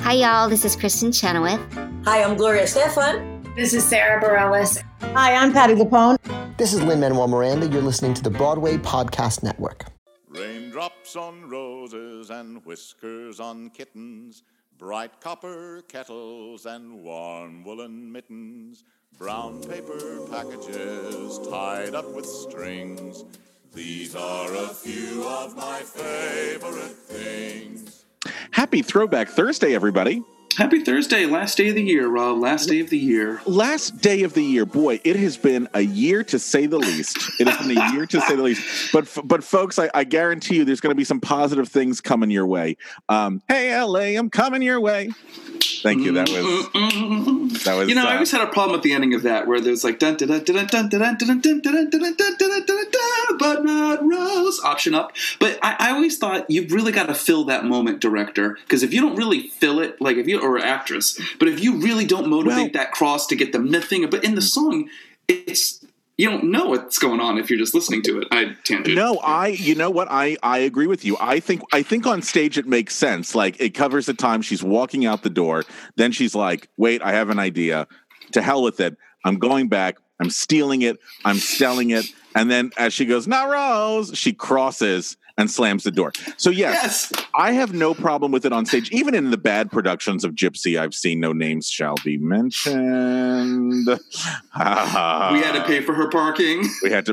Hi, y'all. This is Kristen Chenoweth. Hi, I'm Gloria Estefan. This is Sarah Bareilles. Hi, I'm Patti LuPone. This is Lin-Manuel Miranda. You're listening to the Broadway Podcast Network. Raindrops on roses and whiskers on kittens, bright copper kettles and warm woolen mittens, brown paper packages tied up with strings. These are a few of my favorite things. Happy Throwback Thursday, everybody. Happy Thursday. Last day of the year, Rob. Last day of the year. Last day of the year. Boy, it has been a year to say the least. It has been a year to say the least. But folks, I guarantee you there's going to be some positive things coming your way. Hey, LA, I'm coming your way. Thank you. That was. You know, I always had a problem with the ending of that, where there's like dun dun dun dun dun dun dun dun dun dun dun dun, but not Rose option up. But I always thought you've really got to fill that moment, director, because if you don't really fill it, like if you or actress, but if you really don't motivate that cross to get the thing, but in the song, it's. You don't know what's going on if you're just listening to it. You know what? I agree with you. I think on stage it makes sense. Like it covers the time she's walking out the door. Then she's like, wait, I have an idea. To hell with it. I'm going back. I'm stealing it. I'm selling it. And then as she goes, not Rose, she crosses and slams the door. So yes, I have no problem with it on stage. Even in the bad productions of Gypsy, I've seen No Names Shall Be Mentioned. We had to pay for her parking.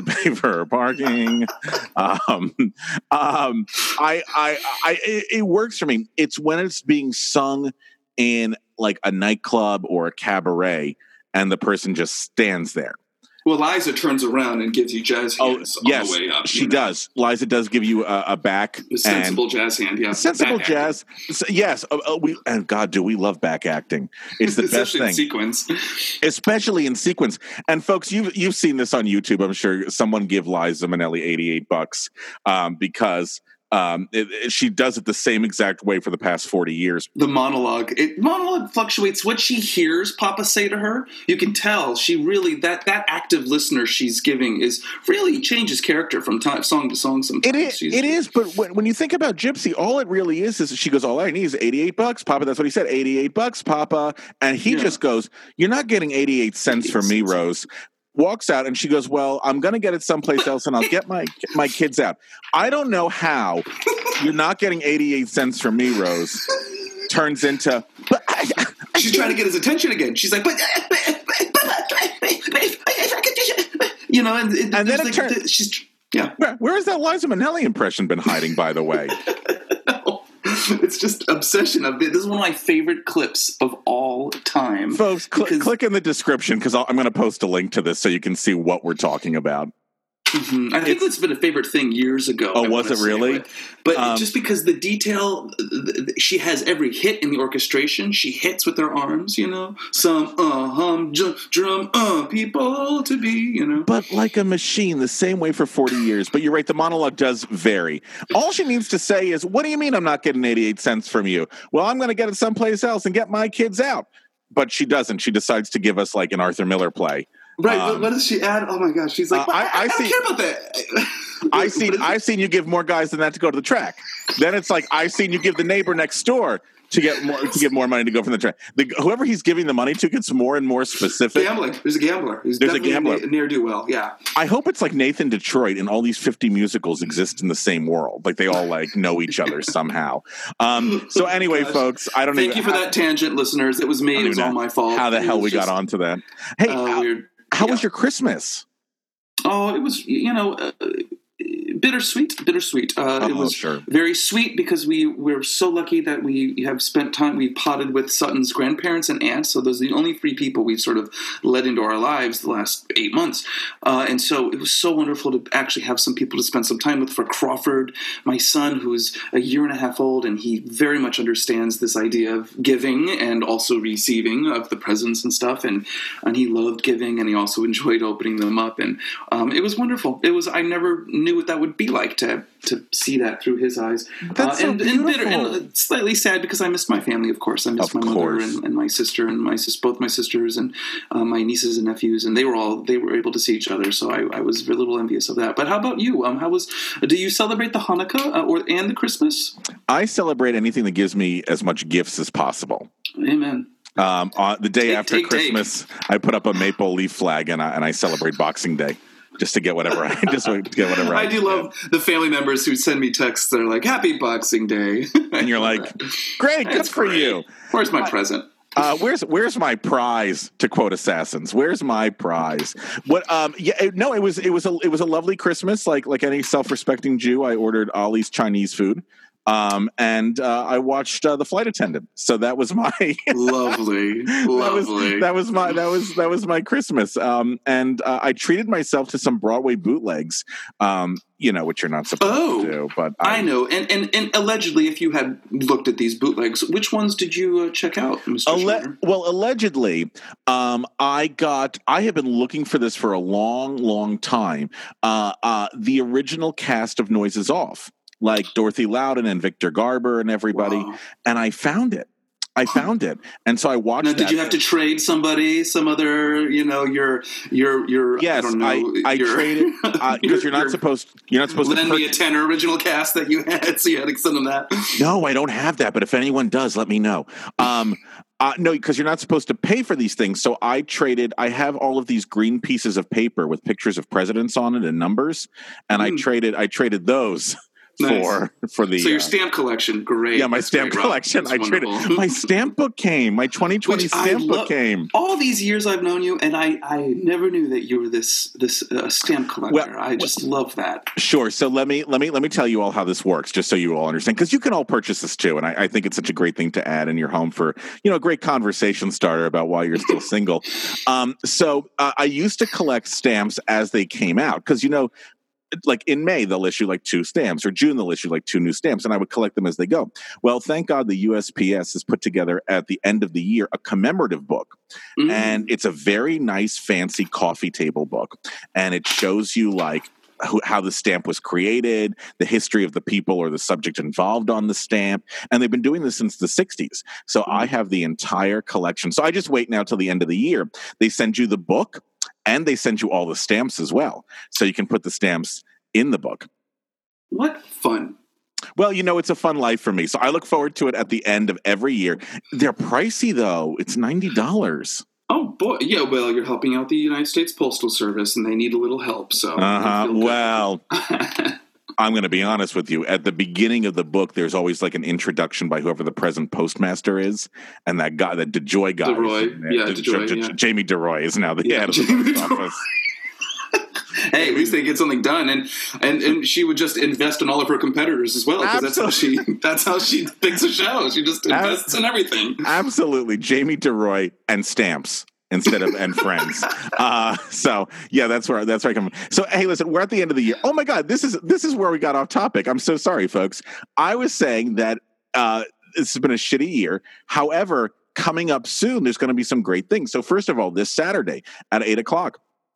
It works for me. It's when it's being sung in like a nightclub or a cabaret and the person just stands there. Well, Liza turns around and gives you jazz hands on the way up. She does. Liza does give you a back. A sensible jazz hand, yeah. Sensible jazz. Yes. And God, do we love back acting. It's the best thing. Especially in sequence. And folks, you've seen this on YouTube. I'm sure someone give Liza Minnelli $88 because she does it the same exact way for the past 40 years. The monologue fluctuates. What she hears Papa say to her, you can tell she really that active listener she's giving is really changes character from song to song. Sometimes it is. But when you think about Gypsy, all it really is she goes, all I need is $88, Papa. That's what he said, $88, Papa. And he just goes, you're not getting 88 cents from me, Rose. Walks out and she goes, well, I'm going to get it someplace else and I'll get my kids out. I don't know how you're not getting 88 cents from me, Rose, turns into... She's trying to get his attention again. She's like, you know, and then it turns... She's... Yeah. Where has that Liza Minnelli impression been hiding, by the way? It's just obsession of it. This is one of my favorite clips of all time. Folks, click in the description because I'm going to post a link to this so you can see what we're talking about. Mm-hmm. I think it's been a favorite thing years ago. Oh, was it really? But just because the detail, she has every hit in the orchestration. She hits with her arms, you know. Some drum people to be, you know. But like a machine, the same way for 40 years. But you're right, the monologue does vary. All she needs to say is, what do you mean I'm not getting 88 cents from you? Well, I'm going to get it someplace else and get my kids out. But she doesn't. She decides to give us like an Arthur Miller play. Right, but what does she add? Oh my gosh, she's like, I don't care about that. I've seen you give more guys than that to go to the track. Then it's like I've seen you give the neighbor next door to get more money to go from the track. Whoever he's giving the money to gets more and more specific. Gambling. There's a gambler. There's a gambler. Ne'er-do-well, yeah. I hope it's like Nathan Detroit and all these 50 musicals exist in the same world. Like they all like know each other somehow. So anyway, folks, I don't know. Thank you for that tangent, listeners. It was me. It was all my fault. How the hell we got onto that? Hey, how was your Christmas? Oh, it was, bittersweet. It was very sweet because we're so lucky that we have spent time. We potted with Sutton's grandparents and aunts, so those are the only three people we've sort of led into our lives the last 8 months. And so it was so wonderful to actually have some people to spend some time with. For Crawford, my son, who's a year and a half old, and he very much understands this idea of giving and also receiving of the presents and stuff. And he loved giving, and he also enjoyed opening them up. And it was wonderful. I never knew what that would would be like to see that through his eyes. That's so beautiful. And slightly sad because I missed my family, of course. I missed my mother and my sister and both my sisters and my nieces and nephews, and they were able to see each other. So I was a little envious of that. But how about you? Do you celebrate the Hanukkah and the Christmas? I celebrate anything that gives me as much gifts as possible. Amen. On the day after Christmas, I put up a maple leaf flag and I celebrate Boxing Day. Just to get whatever I I do love the family members who send me texts that are like, "Happy Boxing Day," and you're like, "Great, good for you." Where's my present? Where's my prize? To quote Assassins, "Where's my prize?" What? It was a lovely Christmas. Like any self-respecting Jew, I ordered Ollie's Chinese food. And I watched The Flight Attendant. So that was my lovely. That was my Christmas. And I treated myself to some Broadway bootlegs. Which you're not supposed to do. But I know. And allegedly, if you had looked at these bootlegs, which ones did you check out, Mr. Well, allegedly, I have been looking for this for a long, long time. The original cast of Noises Off. Like Dorothy Loudon and Victor Garber and everybody. Wow. And I found it. And so I watched now, did you have to trade somebody, some other, your yes, I don't know. I traded because you're not supposed to lend me a tenor original cast that you had, so you had to send them that. No, I don't have that, but if anyone does, let me know. No, because you're not supposed to pay for these things. So I have all of these green pieces of paper with pictures of presidents on it and numbers, and I traded those. Nice. For the your stamp collection, great. Yeah, my stamp collection. I traded. My stamp book came. My 2020 stamp book came. All these years I've known you, and I never knew that you were this stamp collector. Well, I just love that. Sure. So let me tell you all how this works, just so you all understand, because you can all purchase this too, and I think it's such a great thing to add in your home for a great conversation starter about why you're still single. So I used to collect stamps as they came out because like in May, they'll issue like 2 stamps, or June, they'll issue like 2 new stamps, and I would collect them as they go. Well, thank God the USPS has put together at the end of the year a commemorative book. Mm-hmm. And it's a very nice, fancy coffee table book. And it shows you like how the stamp was created, the history of the people or the subject involved on the stamp. And they've been doing this since the 60s. So I have the entire collection. So I just wait now till the end of the year. They send you the book, and they send you all the stamps as well. So you can put the stamps in the book. What fun. Well, it's a fun life for me. So I look forward to it at the end of every year. They're pricey, though. It's $90. Oh, boy. Yeah, well, you're helping out the United States Postal Service, and they need a little help. So, well, I'm going to be honest with you. At the beginning of the book, there's always like an introduction by whoever the present postmaster is, and that guy, that DeJoy guy, Jamie DeRoy is now the head of the post office. Hey, at least they get something done, and she would just invest in all of her competitors as well, because that's how she picks a show. She just invests in everything. Absolutely, Jamie DeRoy and stamps. Instead of and friends. So yeah, that's where I come from. So hey, listen, we're at the end of the year. Oh my God, this is where we got off topic. I'm so sorry, folks. I was saying that this has been a shitty year. However, coming up soon, there's going to be some great things. So first of all, this Saturday at 8:00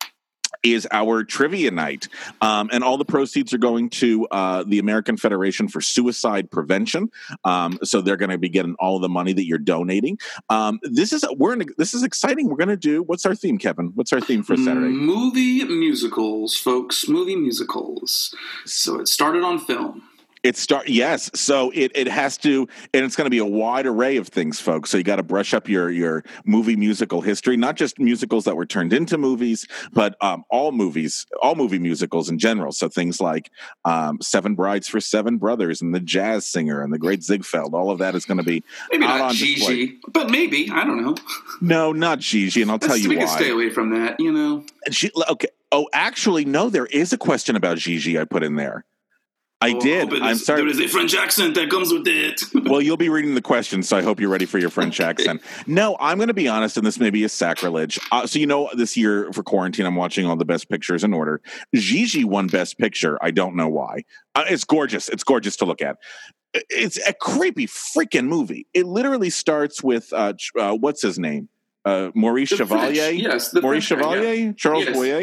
is our trivia night. And all the proceeds are going to the American Federation for Suicide Prevention. So they're going to be getting all of the money that you're donating. This is exciting. We're going to do, what's our theme, Kevin? What's our theme for Saturday? Movie musicals, folks. Movie musicals. So it started on film. Yes. So it has to, and it's going to be a wide array of things, folks. So you got to brush up your movie musical history, not just musicals that were turned into movies, but all movie musicals in general. So things like Seven Brides for Seven Brothers and The Jazz Singer and The Great Ziegfeld. All of that is going to be maybe out not on Gigi, display. but maybe, I don't know. No, not Gigi, and I'll tell you why. We can stay away from that, Okay. Oh, actually, no. There is a question about Gigi I put in there. I did. I'm sorry. There is a French accent that comes with it. Well, you'll be reading the questions, so I hope you're ready for your French accent. No, I'm going to be honest, and this may be a sacrilege. So, this year for quarantine, I'm watching all the best pictures in order. Gigi won Best Picture. I don't know why. It's gorgeous. It's gorgeous to look at. It's a creepy freaking movie. It literally starts with, what's his name? Maurice Chevalier? French. Yes. Maurice Chevalier? Yeah. Charles Boyer?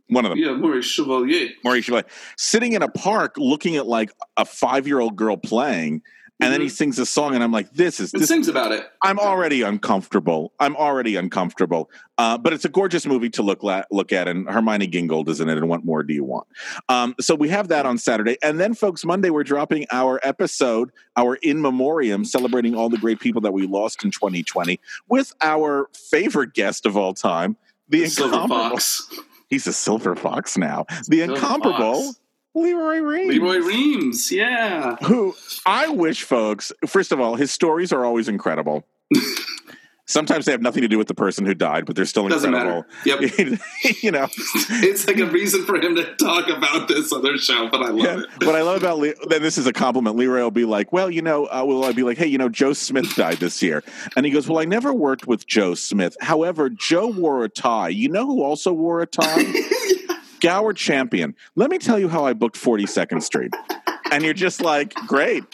One of them. Yeah, Maurice Chevalier. Maurice Chevalier. Sitting in a park looking at like a 5-year-old girl playing, and then he sings a song, and I'm like, this sings about it. I'm already uncomfortable. But it's a gorgeous movie to look at, and Hermione Gingold is in it, and what more do you want? So we have that on Saturday. And then, folks, Monday we're dropping our episode, our In Memoriam, celebrating all the great people that we lost in 2020, with our favorite guest of all time, the incomparable. Fox. He's a silver fox now. The incomparable Leroy Reams. Leroy Reams, yeah. Who I wish, folks, first of all, his stories are always incredible. Sometimes they have nothing to do with the person who died, but they're still incredible. Doesn't matter. Yep. You know, it's like a reason for him to talk about this other show, but I love it. What I love about then this is a compliment. Leroy will be like, "Well, will I be like, hey, Joe Smith died this year?" And he goes, "Well, I never worked with Joe Smith. However, Joe wore a tie. You know who also wore a tie? Gower Champion. Let me tell you how I booked 42nd Street." And you're just like, great.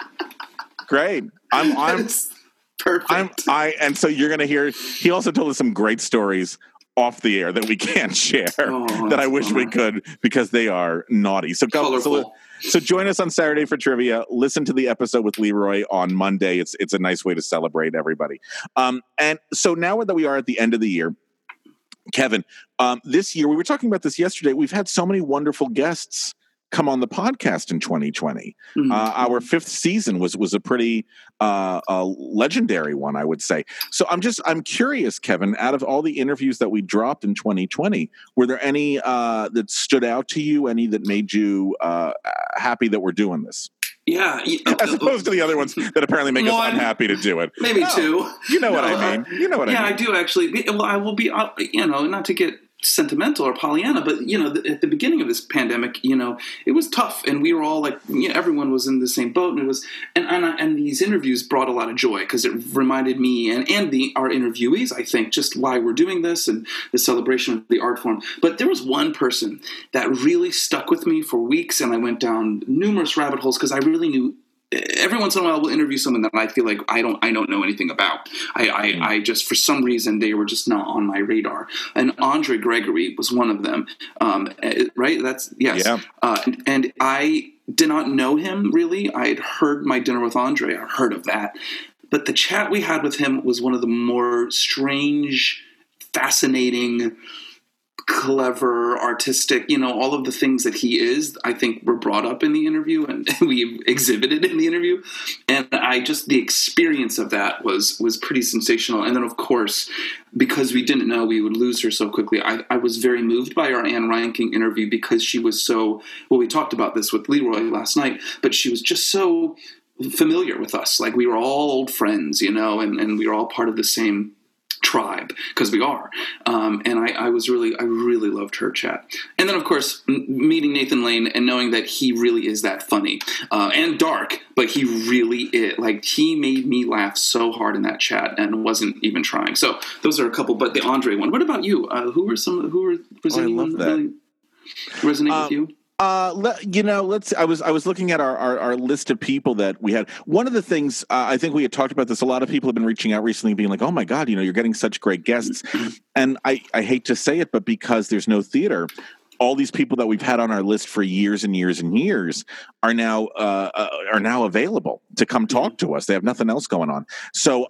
I'm perfect. And so you're going to hear, he also told us some great stories off the air that we can't share that I wish we could because they are naughty. So join us on Saturday for trivia. Listen to the episode with Leroy on Monday. It's a nice way to celebrate everybody. And so now that we are at the end of the year, Kevin, this year, we were talking about this yesterday, we've had so many wonderful guests come on the podcast in 2020. Mm-hmm. Our 5th season was a pretty legendary one, I would say. So I'm curious, Kevin, out of all the interviews that we dropped in 2020, were there any that stood out to you, any that made you happy that we're doing this? Yeah. As opposed to the other ones that apparently make us unhappy to do it. Maybe two. You know what I mean. Yeah, I do actually. Well, I will be, not to get sentimental or Pollyanna, but at the beginning of this pandemic, it was tough, and we were all like, everyone was in the same boat, and it was, and these interviews brought a lot of joy because it reminded me and our interviewees, I think, just why we're doing this and the celebration of the art form. But there was one person that really stuck with me for weeks, and I went down numerous rabbit holes because I really knew. Every once in a while, we'll interview someone that I feel like I don't know anything about. I just, for some reason, they were just not on my radar. And Andre Gregory was one of them, right? That's yes. Yeah. And I did not know him really. I had heard My Dinner with Andre. I heard of that, but the chat we had with him was one of the more strange, fascinating, clever, artistic, all of the things that he is, I think were brought up in the interview and we exhibited in the interview. And the experience of that was pretty sensational. And then, of course, because we didn't know we would lose her so quickly, I was very moved by our Anne Reinking interview because she was so, we talked about this with Leroy last night, but she was just so familiar with us. Like we were all old friends, and we were all part of the same tribe because we are, and I really loved her chat. And then, of course, meeting Nathan Lane and knowing that he really is that funny and dark, but he really is. Like he made me laugh so hard in that chat and wasn't even trying. So those are a couple. But the Andre one. What about you? Was anyone really resonate with you? I was looking at our list of people that we had. One of the things I think we had talked about this. A lot of people have been reaching out recently, being like, "Oh my God, you're getting such great guests." And I hate to say it, but because there's no theater, all these people that we've had on our list for years and years and years are now available to come talk to us. They have nothing else going on. So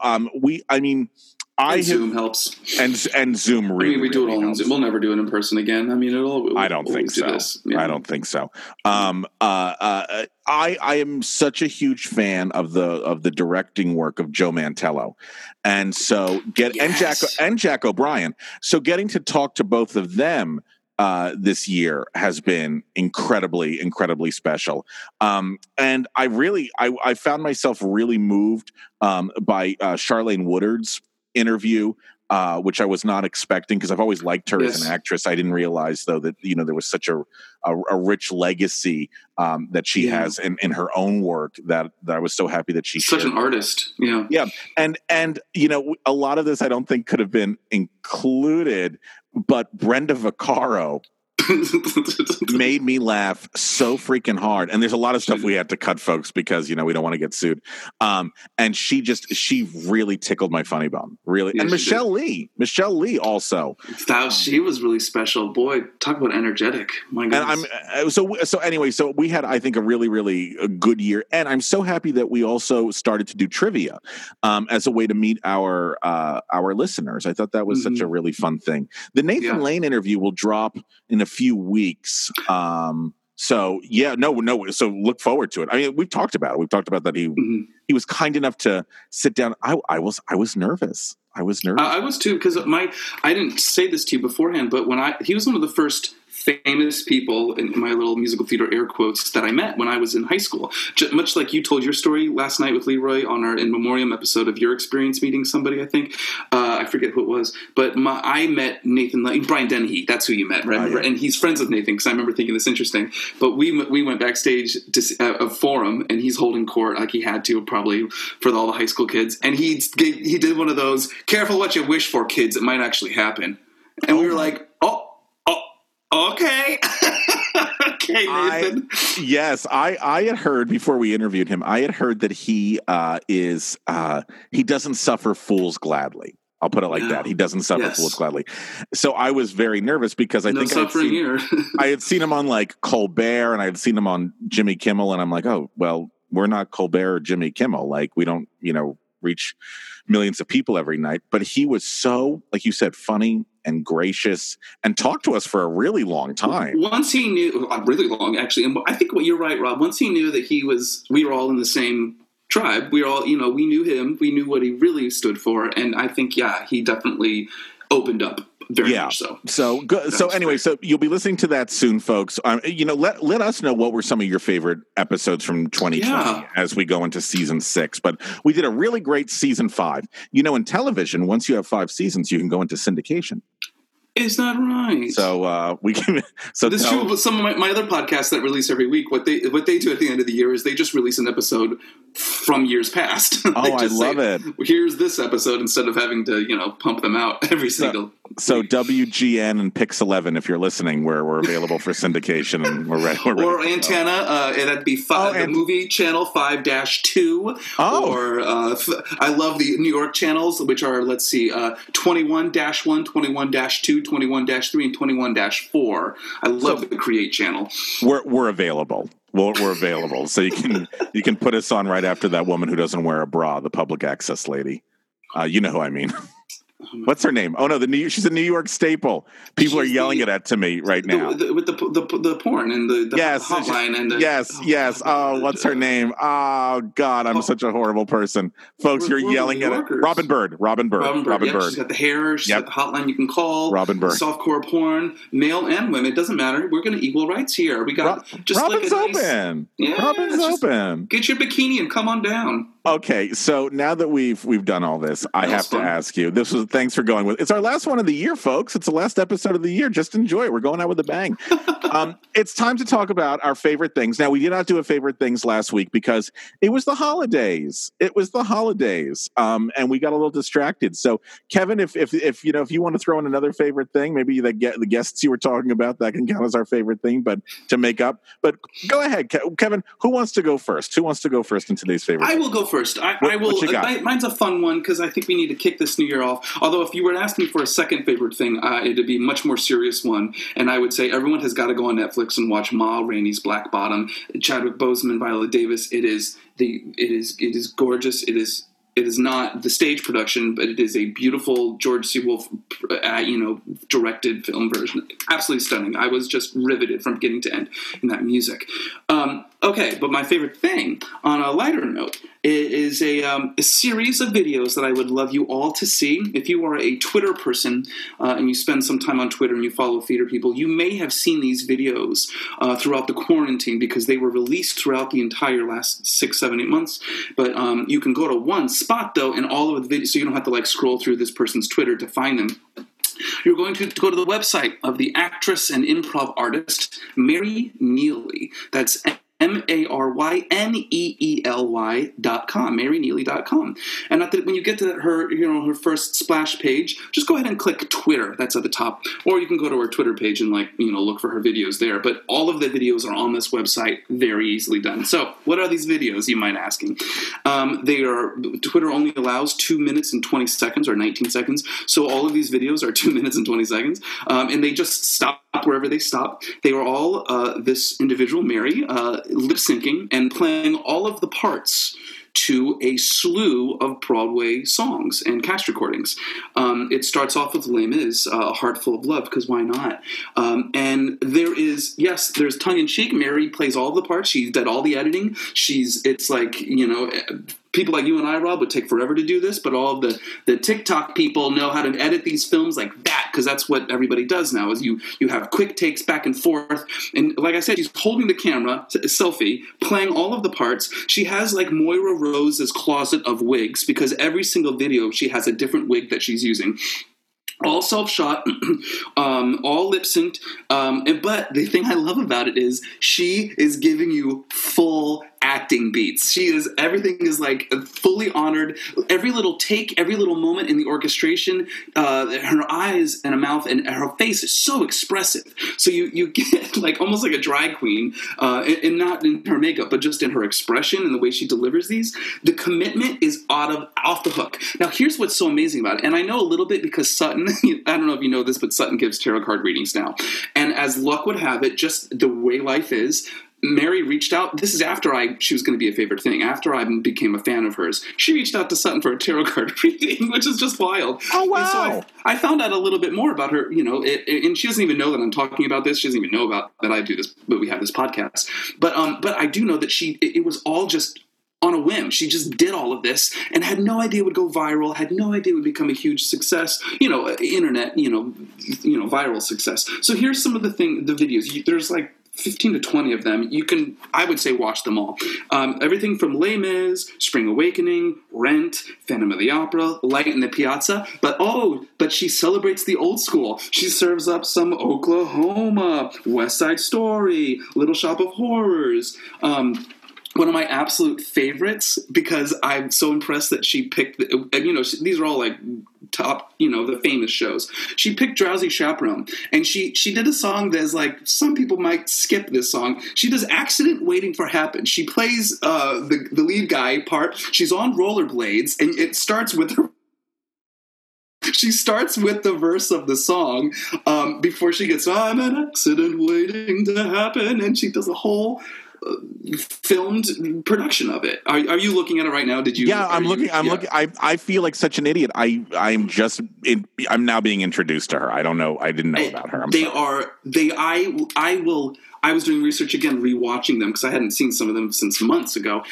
Zoom helps, and Zoom really. We do it all helps. on Zoom. We'll never do it in person again. I don't think so. I don't think so. I am such a huge fan of the directing work of Joe Mantello, and so Jack O'Brien. So getting to talk to both of them this year has been incredibly, incredibly special. And I found myself really moved by Charlene Woodard's interview, which I was not expecting because I've always liked her as an actress. I didn't realize though that there was such a rich legacy that she has in her own work that I was so happy that she's such an artist. Yeah. And a lot of this I don't think could have been included, but Brenda Vaccaro made me laugh so freaking hard. And there's a lot of stuff we had to cut, folks, because, we don't want to get sued. And she really tickled my funny bone, really. Yeah, and Michelle Lee also. She was really special. Boy, talk about energetic. My goodness. And so we had, I think, a really, really good year. And I'm so happy that we also started to do trivia as a way to meet our listeners. I thought that was such a really fun thing. The Nathan Lane interview will drop in a few weeks. So look forward to it. I mean, we've talked about it. We've talked about that he was kind enough to sit down. I was nervous. I was too, because I didn't say this to you beforehand, but he was one of the first famous people in my little musical theater air quotes that I met when I was in high school. Much like you told your story last night with Leroy on our In Memoriam episode of your experience meeting somebody, I think. I forget who it was. But I met Nathan Lane, Brian Dennehy. That's who you met, right? Yeah. And he's friends with Nathan, because I remember thinking this interesting. But we went backstage to a forum, and he's holding court like he had to probably for all the high school kids. And he did one of those, careful what you wish for, kids. It might actually happen. And we were like, okay. Okay, Nathan. I had heard before we interviewed him, I had heard that he doesn't suffer fools gladly. I'll put it like that. He doesn't suffer fools gladly. So I was very nervous because I had seen him on like Colbert, and I had seen him on Jimmy Kimmel, and I'm like, oh, well, we're not Colbert or Jimmy Kimmel. Like, we don't, reach millions of people every night. But he was so, like you said, funny and gracious, and talked to us for a really long time. Once he knew, really long actually, and I think you're right, Rob. Once he knew that we were all in the same tribe. We were all, we knew him. We knew what he really stood for, and I think, he definitely opened up. Very much so. So anyway, so you'll be listening to that soon, folks. Let us know what were some of your favorite episodes from 2020 as we go into season 6. But we did a really great season 5. In television, once you have 5 seasons, you can go into syndication. Is that right? So we can. So this is true. But some of my other podcasts that release every week, what they do at the end of the year is they just release an episode from years past. Oh, I love it. Here's this episode, instead of having to pump them out every single. So WGN and Pix11, if you're listening, we're available for syndication, and we're ready. Or Antenna, that'd be the movie channel 5-2. Oh. Or I love the New York channels, which are 21-1, 21-2, 21-3, and 21-4. I love the Create channel. We're available. We're available, so you can put us on right after that woman who doesn't wear a bra, the public access lady. You know who I mean. What's her name? Oh no, she's a New York staple. People are yelling it to me right now. With the porn and the hotline and yes. Oh, what's her name? Oh God, I'm such a horrible person, folks. You're yelling at it. Robin Bird. She's got the hair. She's got the hotline you can call. Robin Bird. Softcore porn, male and women. It doesn't matter. We're going to equal rights here. We got Robin's open. Robin's open. Get your bikini and come on down. Okay, so now that we've done all this, I have to ask you. Thanks for going with. It's our last one of the year, folks. It's the last episode of the year. Just enjoy it. We're going out with a bang. It's time to talk about our favorite things. Now, we did not do a favorite things last week because it was the holidays. And we got a little distracted. So, Kevin, if you want to throw in another favorite thing, maybe the guests you were talking about, that can count as our favorite thing, but to make up. But go ahead, Kevin. Who wants to go first? Who wants to go first in today's favorite? I will go first. I will. What you got? Mine's a fun one because I think we need to kick this new year off. Although if you were to ask me for a second favorite thing, it'd be a much more serious one. And I would say everyone has got to go on Netflix and watch Ma Rainey's Black Bottom. Chadwick Boseman, Viola Davis. It is gorgeous. It is not the stage production, but it is a beautiful George C. Wolfe, directed film version. Absolutely stunning. I was just riveted from beginning to end in that music. Okay, but my favorite thing, on a lighter note, is a series of videos that I would love you all to see. If you are a Twitter person and you spend some time on Twitter and you follow theater people, you may have seen these videos throughout the quarantine because they were released throughout the entire last 6, 7, 8 months. But you can go to one spot, though, and all of the videos, so you don't have to scroll through this person's Twitter to find them. You're going to go to the website of the actress and improv artist Mary Neely. That's MaryNeely.com, MaryNeely.com. And when you get to her first splash page, just go ahead and click Twitter. That's at the top. Or you can go to her Twitter page and look for her videos there. But all of the videos are on this website, very easily done. So what are these videos, you might asking? Twitter only allows 2 minutes and 20 seconds or 19 seconds. So all of these videos are 2 minutes and 20 seconds. And they just stop wherever they stop. They were all this individual, Mary, lip-syncing and playing all of the parts to a slew of Broadway songs and cast recordings. It starts off with Les Mis, A Heart Full of Love, because why not? And there's tongue-in-cheek. Mary plays all the parts. She did all the editing. People like you and I, Rob, would take forever to do this, but all of the TikTok people know how to edit these films like that, because that's what everybody does now, is you have quick takes back and forth. And like I said, she's holding the camera, selfie, playing all of the parts. She has like Moira Rose's closet of wigs, because every single video she has a different wig that she's using. All self-shot, all lip-synced, but the thing I love about it is she is giving you full acting beats. Everything is like fully honored. Every little take, every little moment in the orchestration, her eyes and her mouth and her face is so expressive. So you get like almost like a drag queen, and not in her makeup, but just in her expression and the way she delivers these. The commitment is off the hook. Now here's what's so amazing about it, and I know a little bit because Sutton, I don't know if you know this, but Sutton gives tarot card readings now. And as luck would have it, just the way life is, Mary reached out. This is after she was going to be a favorite thing. After I became a fan of hers, she reached out to Sutton for a tarot card reading, which is just wild. Oh, wow. And so I found out a little bit more about her, and she doesn't even know that I'm talking about this. She doesn't even know about that I do this, but we have this podcast. But I do know that it was all just on a whim. She just did all of this and had no idea it would go viral, had no idea it would become a huge success, internet, viral success. So here's some of the videos. There's like 15 to 20 of them. You can, I would say, watch them all. Everything from Les Mis, Spring Awakening, Rent, Phantom of the Opera, Light in the Piazza. But she celebrates the old school. She serves up some Oklahoma, West Side Story, Little Shop of Horrors. One of my absolute favorites, because I'm so impressed that she picked, these are all like top, the famous shows. She picked Drowsy Chaperone, and she did a song that's like, some people might skip this song. She does Accident Waiting for Happen. She plays the lead guy part. She's on rollerblades, and it starts with her. She starts with the verse of the song before she gets, I'm an accident waiting to happen, and she does a whole filmed production of it. Are you looking at it right now? Did you? Yeah, I'm looking. I feel like such an idiot. I'm now being introduced to her. I don't know. I didn't know about her. I was doing research again, rewatching them because I hadn't seen some of them since months ago.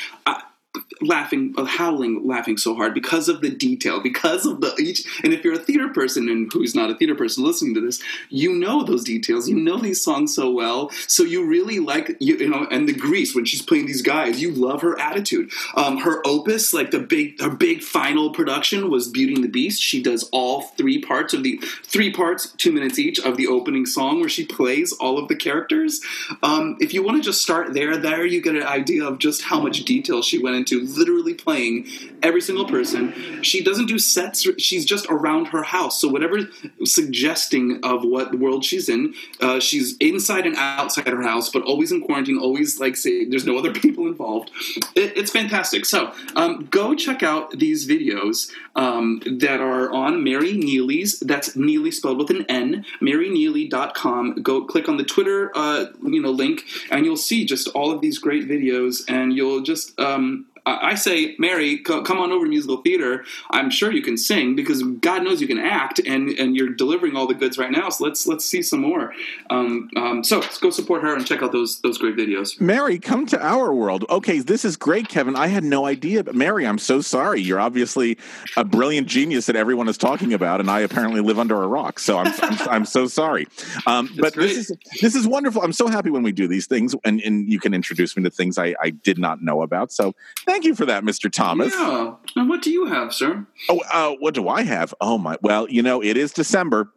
Laughing so hard because of the detail, because of and if you're a theater person and who's not a theater person listening to this, those details, these songs so well, so you really like, and the Grease, when she's playing these guys, you love her attitude. Her opus, like her big final production was Beauty and the Beast. She does all three parts, 2 minutes each, of the opening song where she plays all of the characters. If you want to just start there you get an idea of just how much detail she went into, literally playing every single person. She doesn't do sets. She's just around her house. So whatever suggesting of what world she's in, she's inside and outside her house, but always in quarantine, always say there's no other people involved. It's fantastic. So go check out these videos that are on Mary Neely's, that's Neely spelled with an N, MaryNeely.com. Go click on the Twitter link, and you'll see just all of these great videos, and you'll just I say, Mary, come on over to musical theater. I'm sure you can sing, because God knows you can act, and you're delivering all the goods right now. So let's see some more. So let's go support her and check out those great videos. Mary, come to our world. Okay, this is great, Kevin. I had no idea, but Mary, I'm so sorry. You're obviously a brilliant genius that everyone is talking about, and I apparently live under a rock. So I'm so sorry. But this is wonderful. I'm so happy when we do these things, and you can introduce me to things I did not know about. So thank you for that, Mr. Thomas. Yeah. And what do you have, sir? What do I have? Oh, my. Well, it is December.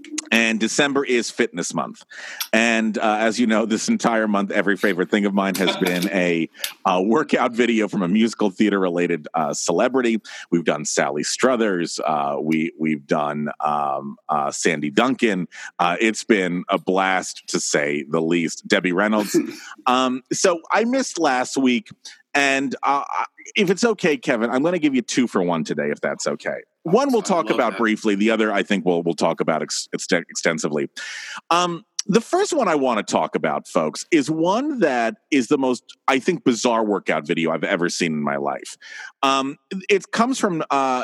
And December is fitness month. And as you know, this entire month, every favorite thing of mine has been a workout video from a musical theater related celebrity. We've done Sally Struthers. We've done Sandy Duncan. It's been a blast, to say the least. Debbie Reynolds. So I missed last week. And if it's okay, Kevin, I'm going to give you 2 for 1 today, if that's okay. One we'll talk about briefly. The other, I think, we'll talk about extensively. The first one I want to talk about, folks, is one that is the most, I think, bizarre workout video I've ever seen in my life. It comes from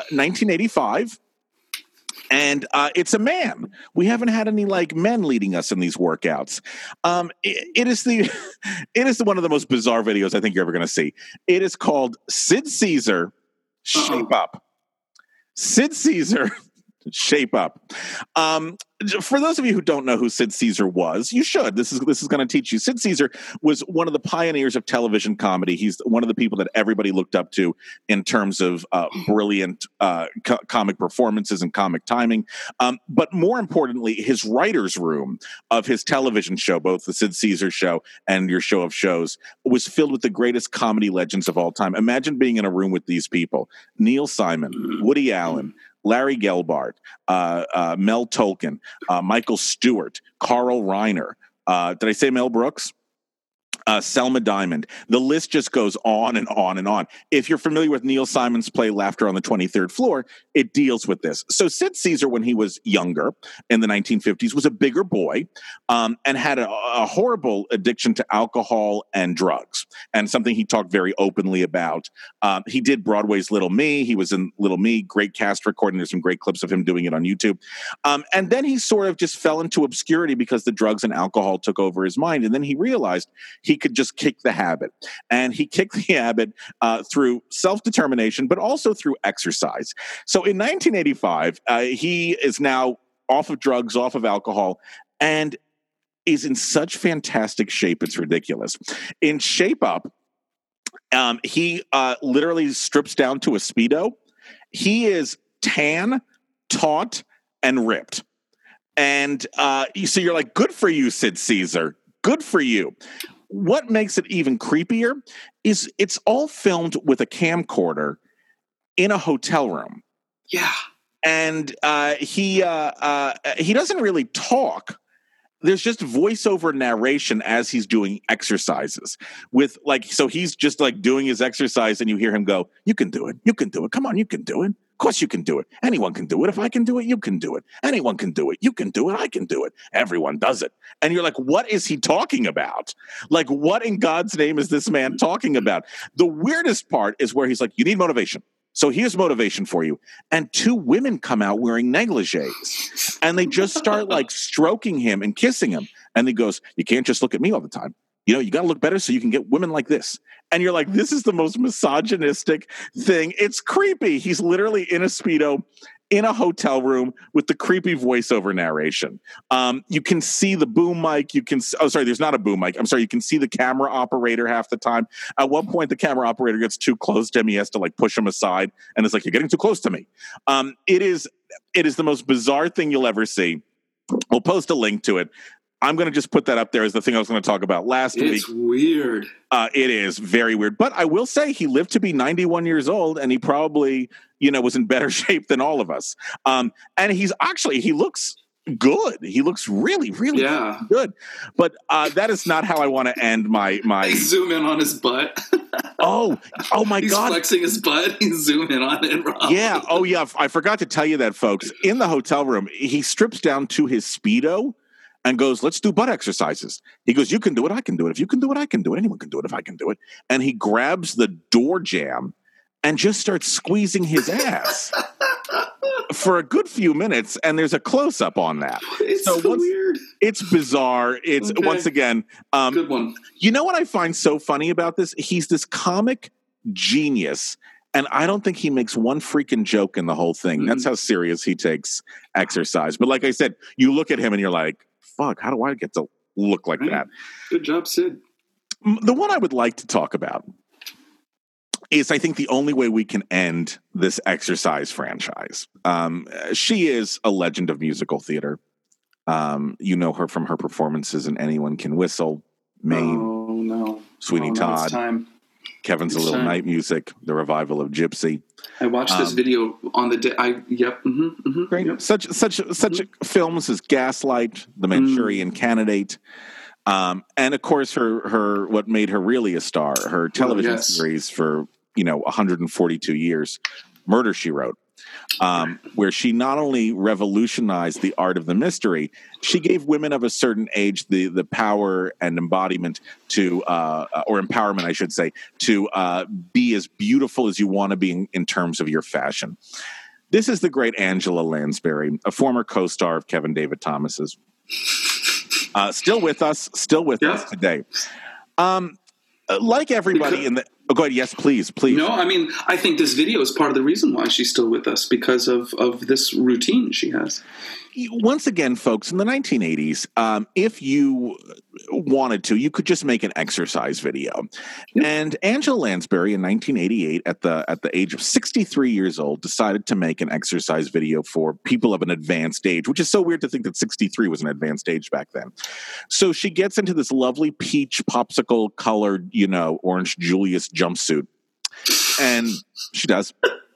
1985. And it's a man. We haven't had any men leading us in these workouts. It is one of the most bizarre videos I think you're ever going to see. It is called Sid Caesar Shape Up. Sid Caesar Shape Up. For those of you who don't know who Sid Caesar was, you should. This is going to teach you. Sid Caesar was one of the pioneers of television comedy. He's one of the people that everybody looked up to in terms of brilliant comic performances and comic timing. But more importantly, his writer's room of his television show, both the Sid Caesar show and Your Show of Shows, was filled with the greatest comedy legends of all time. Imagine being in a room with these people: Neil Simon, Woody Allen, Larry Gelbart, Mel Tolkien, Michael Stewart, Carl Reiner. Did I say Mel Brooks? Selma Diamond. The list just goes on and on and on. If you're familiar with Neil Simon's play Laughter on the 23rd Floor, it deals with this. So Sid Caesar, when he was younger in the 1950s, was a bigger boy and had a horrible addiction to alcohol and drugs, and something he talked very openly about. He did Broadway's Little Me. He was in Little Me, great cast recording. There's some great clips of him doing it on YouTube. And then he sort of just fell into obscurity because the drugs and alcohol took over his mind. And then he realized he could just kick the habit. And he kicked the habit through self-determination, but also through exercise. So in 1985, he is now off of drugs, off of alcohol, and is in such fantastic shape, it's ridiculous. In Shape Up, he literally strips down to a Speedo. He is tan, taut, and ripped. And so you're like, good for you, Sid Caesar. Good for you. What makes it even creepier is it's all filmed with a camcorder in a hotel room. Yeah. And he doesn't really talk. There's just voiceover narration as he's doing exercises with so he's just doing his exercise and you hear him go, you can do it. You can do it. Come on, you can do it. Of course you can do it. Anyone can do it. If I can do it, you can do it. Anyone can do it. You can do it. I can do it. Everyone does it. And you're like, what is he talking about? What in God's name is this man talking about? The weirdest part is where he's like, you need motivation. So here's motivation for you. And 2 women come out wearing negligees and they just start stroking him and kissing him. And he goes, you can't just look at me all the time. You got to look better so you can get women like this. And you're like, this is the most misogynistic thing. It's creepy. He's literally in a Speedo in a hotel room with the creepy voiceover narration. You can see the boom mic. There's not a boom mic. I'm sorry. You can see the camera operator half the time. At one point, the camera operator gets too close to him. He has to push him aside. And it's like, you're getting too close to me. It is the most bizarre thing you'll ever see. We'll post a link to it. I'm going to just put that up there as the thing I was going to talk about last week. It's weird. It is very weird. But I will say he lived to be 91 years old, and he probably, was in better shape than all of us. And he looks good. He looks really, really good. But that is not how I want to end my. Zoom in on his butt. Oh my He's God. He's flexing his butt. He's zooming in on it, Rob. Yeah. Oh, yeah. I forgot to tell you that, folks. In the hotel room, he strips down to his Speedo and goes, let's do butt exercises. He goes, you can do it, I can do it. If you can do it, I can do it. Anyone can do it if I can do it. And he grabs the door jamb and just starts squeezing his ass for a good few minutes. And there's a close-up on that. It's so weird. It's bizarre. It's, once again, good one. You know what I find so funny about this? He's this comic genius. And I don't think he makes one freaking joke in the whole thing. That's how serious he takes exercise. But like I said, you look at him and you're like, fuck, how do I get to look like that? Good job, Sid. The one I would like to talk about is, I think, the only way we can end this exercise franchise. She is a legend of musical theater. You know her from her performances in Anyone Can Whistle, Maine, Oh, no. Sweeney Todd, Kevin's A Little Night Music, the revival of Gypsy. I watched this video on the day. Great. Yep. Such films as Gaslight, The Manchurian Candidate, and of course her what made her really a star, her television series for 142 years, Murder, She Wrote. Where she not only revolutionized the art of the mystery, she gave women of a certain age the power and embodiment to, or empowerment, I should say, to be as beautiful as you want to be in terms of your fashion. This is the great Angela Lansbury, a former co-star of Kevin David Thomas's. Still with us today. Like everybody in the... Oh, go ahead. Yes, please. No, I mean, I think this video is part of the reason why she's still with us, because of this routine she has. Once again, folks, in the 1980s, if you wanted to, you could just make an exercise video. Yep. And Angela Lansbury in 1988, at the age of 63 years old, decided to make an exercise video for people of an advanced age, which is so weird to think that 63 was an advanced age back then. So she gets into this lovely peach popsicle colored, Orange Julius jumpsuit. And she does.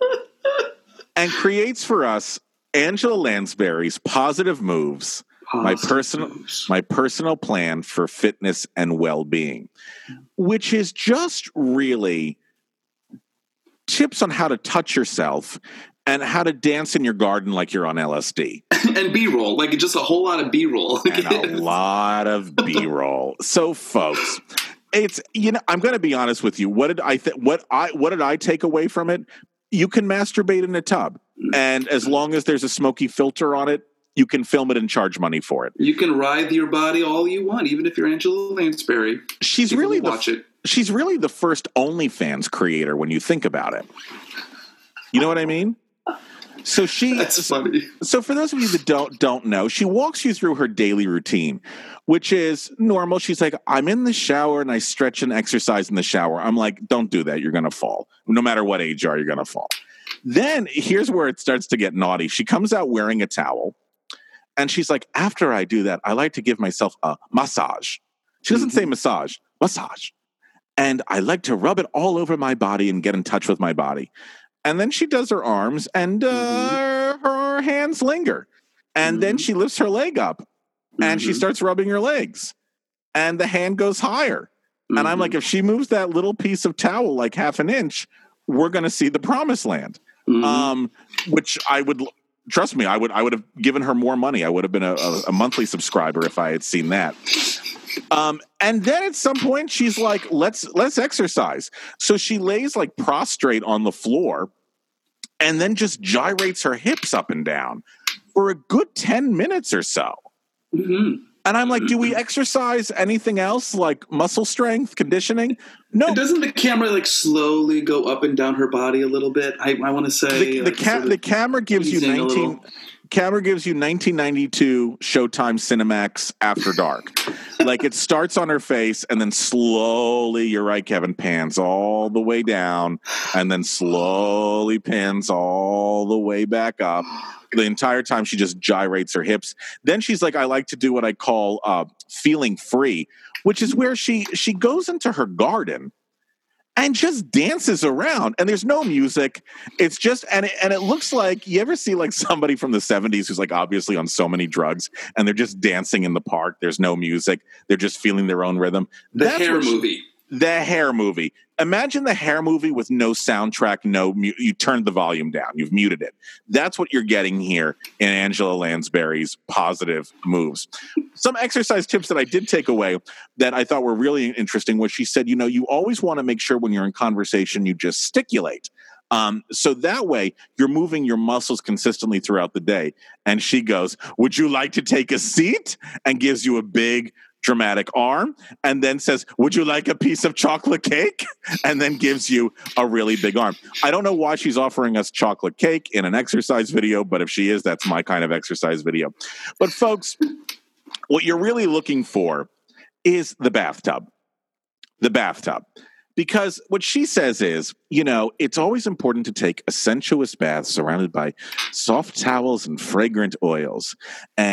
And creates for us Angela Lansbury's Positive Moves, my personal plan for fitness and well-being, which is just really tips on how to touch yourself and how to dance in your garden like you're on LSD. And B-roll, like just a whole lot of B-roll. And a lot of B-roll. So, folks, it's I'm going to be honest with you. What did I take away from it? You can masturbate in a tub, and as long as there's a smoky filter on it, you can film it and charge money for it. You can writhe your body all you want, even if you're Angela Lansbury. She's really the first OnlyFans creator when you think about it. You know what I mean? So that's funny. So for those of you that don't know, she walks you through her daily routine, which is normal. She's like, I'm in the shower and I stretch and exercise in the shower. I'm like, don't do that. You're going to fall. No matter what age you are, you're going to fall. Then here's where it starts to get naughty. She comes out wearing a towel and she's like, after I do that, I like to give myself a massage. She doesn't say massage. And I like to rub it all over my body and get in touch with my body. And then she does her arms and her hands linger. And then she lifts her leg up and she starts rubbing her legs. And the hand goes higher. And I'm like, if she moves that little piece of towel like half an inch, we're going to see the promised land. Which I would, trust me, I would have given her more money. I would have been a monthly subscriber if I had seen that. And then at some point she's like, let's exercise. So she lays like prostrate on the floor and then just gyrates her hips up and down for a good 10 minutes or so. And I'm like, do we exercise anything else like muscle strength, conditioning? No. And doesn't the camera like slowly go up and down her body a little bit? I want to say the camera gives you 1992 Showtime Cinemax After Dark. Like it starts on her face and then slowly, you're right, Kevin, pans all the way down and then slowly pans all the way back up. The entire time she just gyrates her hips. Then she's like, I like to do what I call feeling free, which is where she goes into her garden and just dances around. And there's no music. It's just, and it looks like, you ever see like somebody from the 70s who's like obviously on so many drugs and they're just dancing in the park. There's no music. They're just feeling their own rhythm. The Hair movie. The Hair movie. Imagine the Hair movie with no soundtrack, you turned the volume down. You've muted it. That's what you're getting here in Angela Lansbury's Positive Moves. Some exercise tips that I did take away that I thought were really interesting was she said, you always want to make sure when you're in conversation, you gesticulate. So that way you're moving your muscles consistently throughout the day. And she goes, would you like to take a seat? And gives you a big dramatic arm, and then says, would you like a piece of chocolate cake? And then gives you a really big arm. I don't know why she's offering us chocolate cake in an exercise video, but if she is, that's my kind of exercise video. But folks, what you're really looking for is the bathtub. The bathtub. Because what she says is, it's always important to take a sensuous bath surrounded by soft towels and fragrant oils. And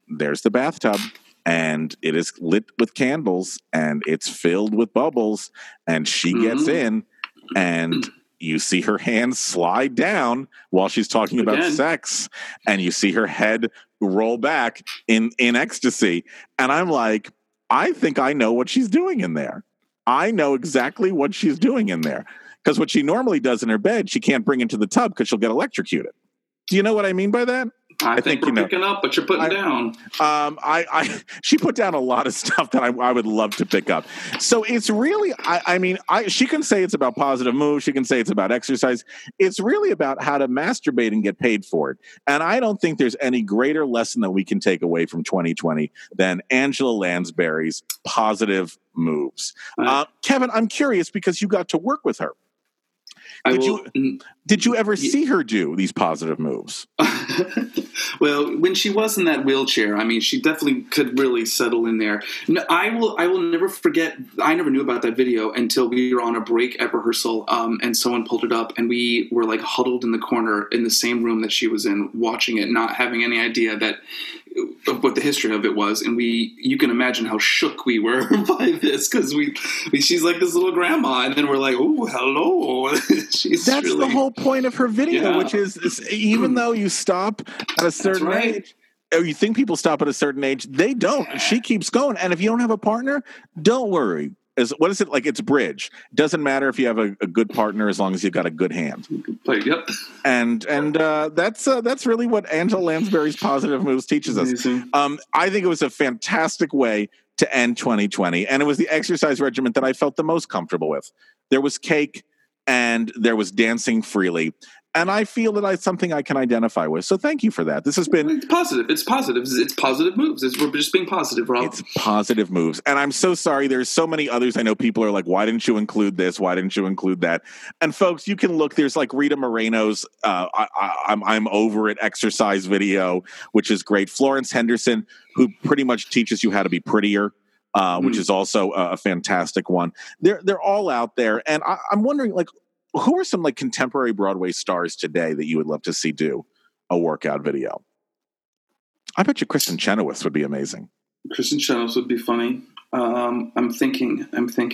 there's the bathtub, and it is lit with candles, and it's filled with bubbles, and she gets in, and you see her hands slide down while she's talking about sex, and you see her head roll back in ecstasy. And I'm like, I think I know what she's doing in there. I know exactly what she's doing in there. Because what she normally does in her bed, she can't bring into the tub because she'll get electrocuted. Do you know what I mean by that? I think we're picking up, but you're putting down. She put down a lot of stuff that I would love to pick up. So it's really, she can say it's about positive moves. She can say it's about exercise. It's really about how to masturbate and get paid for it. And I don't think there's any greater lesson that we can take away from 2020 than Angela Lansbury's positive moves. Kevin, I'm curious because you got to work with her. Did you ever see her do these positive moves? Well, when she was in that wheelchair, I mean, she definitely could really settle in there. No, I will never forget. I never knew about that video until we were on a break at rehearsal, and someone pulled it up, and we were like huddled in the corner in the same room that she was in, watching it, not having any idea of what the history of it was. And you can imagine how shook we were by this, because she's like this little grandma, and then we're like, oh, hello. That's really the whole point of her video, which is even though you stop at a certain age, or you think people stop at a certain age, they don't. She keeps going. And if you don't have a partner, don't worry. What is it like? It's bridge. Doesn't matter if you have a good partner as long as you've got a good hand. Yep. And that's really what Angela Lansbury's positive moves teaches us. I think it was a fantastic way to end 2020, and it was the exercise regimen that I felt the most comfortable with. There was cake, and there was dancing freely. And I feel that it's something I can identify with. So thank you for that. This has been... It's positive. It's positive. It's positive moves. We're just being positive, Rob. It's positive moves. And I'm so sorry. There's so many others. I know people are like, why didn't you include this? Why didn't you include that? And folks, you can look. There's like Rita Moreno's I'm Over It exercise video, which is great. Florence Henderson, who pretty much teaches you how to be prettier. Which is also a fantastic one. They're all out there. And I'm wondering, like, who are some like contemporary Broadway stars today that you would love to see do a workout video? I bet you Kristen Chenoweth would be amazing. Kristen Chenoweth would be funny. I'm thinking.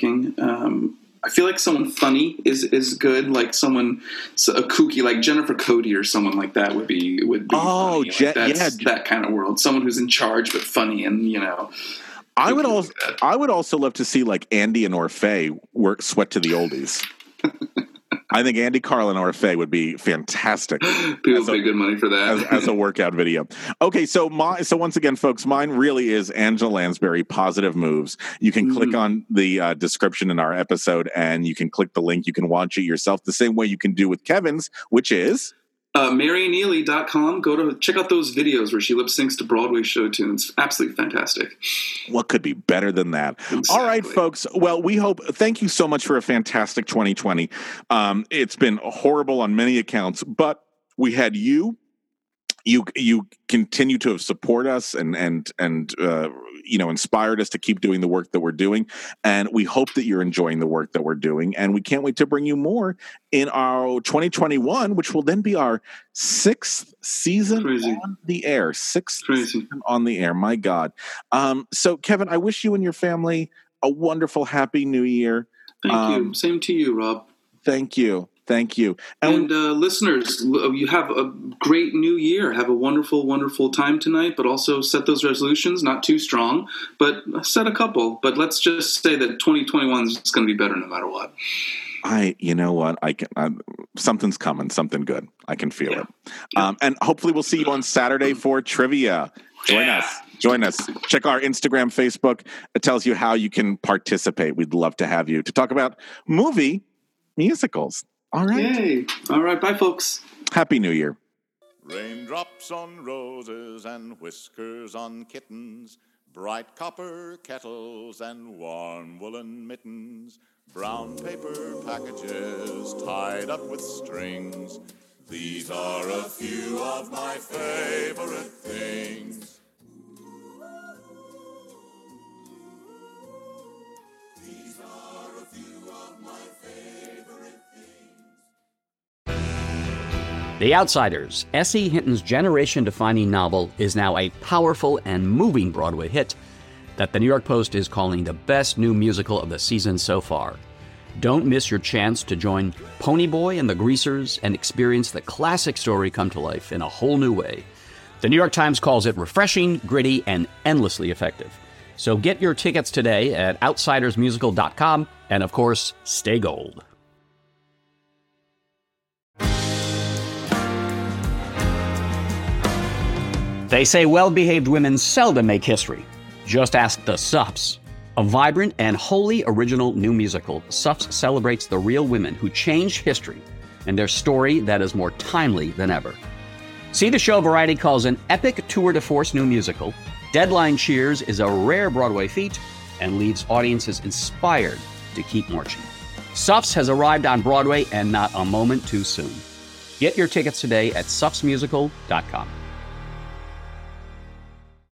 I feel like someone funny is good. Like someone a kooky, like Jennifer Cody or someone like that would be. Oh, funny. That kind of world. Someone who's in charge but funny, and I would also love to see like Andy and Orfeh sweat to the oldies. I think Andy Carlin or Orfeh would be fantastic. People pay good money for that as a workout video. Okay, so once again, folks, mine really is Angela Lansbury, Positive Moves. You can click on the description in our episode, and you can click the link. You can watch it yourself the same way you can do with Kevin's, which is MaryNeely.com. Go to check out those videos where she lip syncs to Broadway show tunes. Absolutely fantastic. What could be better than that? Exactly. All right, folks. Well, thank you so much for a fantastic 2020. It's been horrible on many accounts, but we had you continue to support us and inspired us to keep doing the work that we're doing. And we hope that you're enjoying the work that we're doing. And we can't wait to bring you more in our 2021, which will then be our 6th season on the air. 6th season on the air. My God. So Kevin, I wish you and your family a wonderful, happy new year. Thank you. Same to you, Rob. Thank you. And listeners, you have a great new year. Have a wonderful, wonderful time tonight, but also set those resolutions, not too strong, but set a couple. But let's just say that 2021 is going to be better no matter what. You know what? Something's coming, something good. I can feel it. And hopefully we'll see you on Saturday for trivia. Join us. Check our Instagram, Facebook. It tells you how you can participate. We'd love to have you to talk about musicals. All right. Yay. All right. Bye, folks. Happy New Year. Raindrops on roses and whiskers on kittens, bright copper kettles and warm woolen mittens, brown paper packages tied up with strings. These are a few of my favorite things. These are a few of my favorite things. The Outsiders, S.E. Hinton's generation-defining novel, is now a powerful and moving Broadway hit that the New York Post is calling the best new musical of the season so far. Don't miss your chance to join Ponyboy and the Greasers and experience the classic story come to life in a whole new way. The New York Times calls it refreshing, gritty, and endlessly effective. So get your tickets today at outsidersmusical.com, and of course, stay gold. They say well-behaved women seldom make history. Just ask the Suffs. A vibrant and wholly original new musical, Suffs celebrates the real women who changed history and their story that is more timely than ever. See the show Variety calls an epic tour de force new musical. Deadline cheers is a rare Broadway feat and leaves audiences inspired to keep marching. Suffs has arrived on Broadway and not a moment too soon. Get your tickets today at suffsmusical.com.